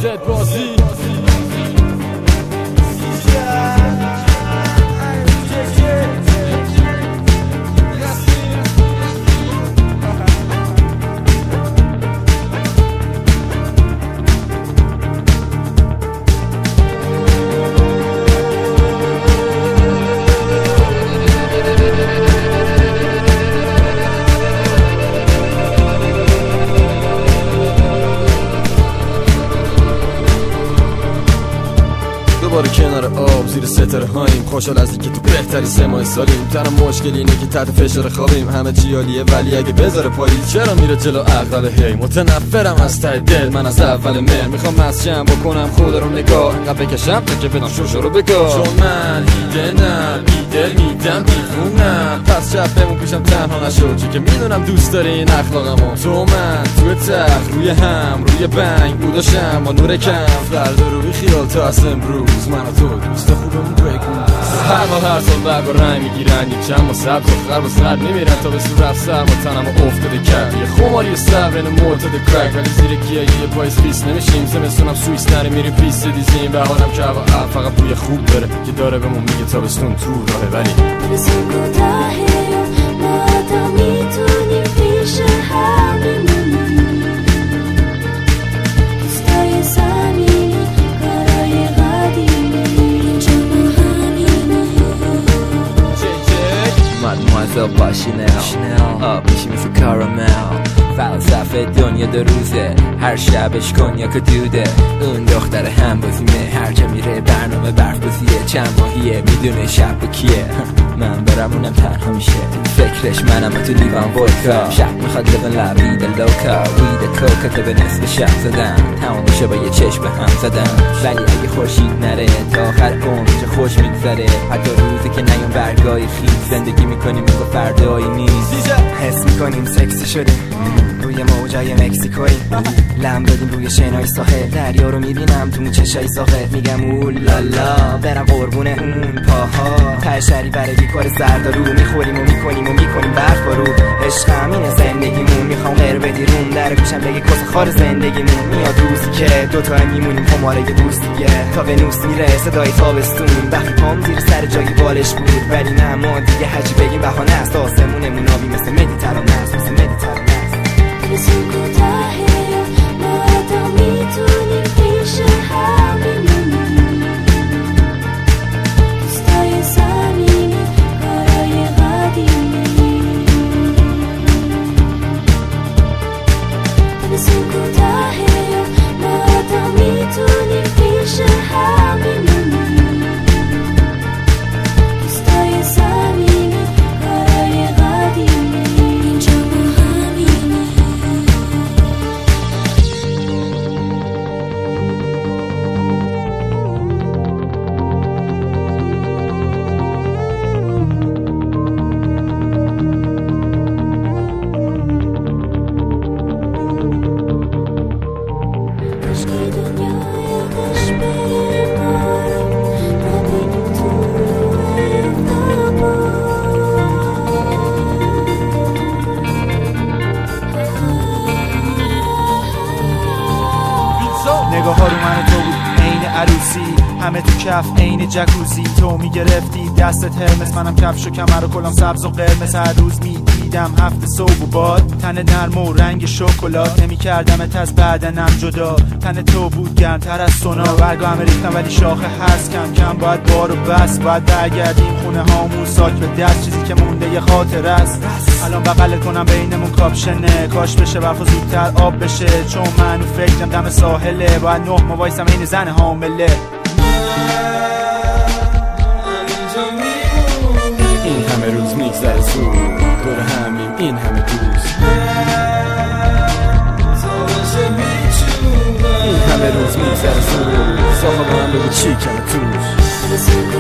زد بازی دوباره کنار آب زیر ستاره هاییم، خوشحال از اینکه تو بهتری 3 ماه سالیم. تنها مشکل اینه که تحت فشار خوابیم، همه چی عالیه ولی اگه بذاره پاییز چرا میره جلو عقل؟ هی متنفرم از ته دل، من از اول مهر میخوام مسجم بکنم خود رو نگاه، انقدر بکشم تا که بدم شوشو رو بگاه. چون من ایدنم ایدل میدم دیوونم، پس شب بمون پیشم تنها نشو، چون که میدونم دوست داری این اخلاقمو. تو من توی تخت روی هم روی بنگ بوداشم با نور کم، فردا رو بی خیال تا از امروز من و تو دوست خوبمون بگو. هر سال برگ و رنگ میگیرن، یک چند با سبز و خرب و سرد میمیرن تا به سور رفت سرم و تنم و افتاده کرد یه خماری صبر این معتاد کرک، ولی زیر گیه یه پایز پیس نمیشیم. زمستونم سویس نری میریم پیس دیزیم، بهارم که هوا فقط بوی خوب داره که داره بهمون میگه تابستون تو راهه. ولی تابستون کوتاهه ما تا میتونیم پیش هم بمونیم، دوستای صمیمی کارای قدیمی اینجا با همینه. Mademoiselle با شنل آبیشی مثل کارامل، فلسفه دنیا 2 روزه، هر شبش کنیاک و دوده. اون دختر هم بازیمه، هر جا میره برنامه برف بازیه. چند ماهیه میدونه شب کیه، من برم اونم تنها میشه. فکرش منم تو لیوان ودکا، شب میخواد لبن لبید لوکا، وید کوکا به نصف شب زدن، تمام میشه با یه چشم به هم زدن. ولی اگه خورشید نره تا آخر عمر چه خوش میگذره، حتی روزی که نیام برگای خیز زندگی میکنیم مثل فردایی نیست. حس میکنیم سکسی شدیم روی موجای مکزیکویی، لم دادیم روی شنای ساحل، دریا رو میبینم تو چشای ساحل، میگم اولالا برم قربون اون پاها. تشری برای بیکار زردارو میخوریم و میکنیم برف رو. عشق همینه زندگیمون، میخوام غیر بدی روم در گوشم بگی کس خار زندگیمون. میاد روزی که دوتا میمونیم خماره دوستیه، تا ونوس میره صدای تابستون. وقتی پام زیر سر جایی بالش بود، ولی نه ما دیگه هرچی بگیم بهانه است. آسمونمون آبی مثل مدیترانه است، مثل مدیترانه است. تابستون کوتاهه ما تا میتونیم پیش هم بمونیم، دوستای صمیمی کارای قدیمی. تابستون کوتاهه ما تا میتونیم پیش هم بمونیم، دوستای صمیمی کارای قدیمی اینجا با همینه. عشقی دنیای قش بره بارم، نبینیم تو نگاه ها رو من و تو بود عین عروسی، همه تو کف عین جکوزی. تو میگرفتی دستت هرمس، منم کفش و کمر و کلام سبز و قرمز. هر روز میدیدم هفت صبح و باد، تن نرم و رنگ شکلات. نمیکردمت از بدنم جدا، تن تو بود گرمتر از سونا. برگا همه ریختم ولی شاخه هست کم کم، باید بارو بس. باید برگردیم خونه هامون ساک به دست، چیزی که مونده یه خاطر است. الان بغلت کنم بینمون کاپشنه، کاش بشه برف و زودتر آب بشه. چون منو فکرم دم ساحله، باید 9 ماه وایسم این زن حامله. این همه روز میگذره زود، دور همیم این همه دوست. این همه روز میگذره زود، ساخه با هم بگو چی کمه توش.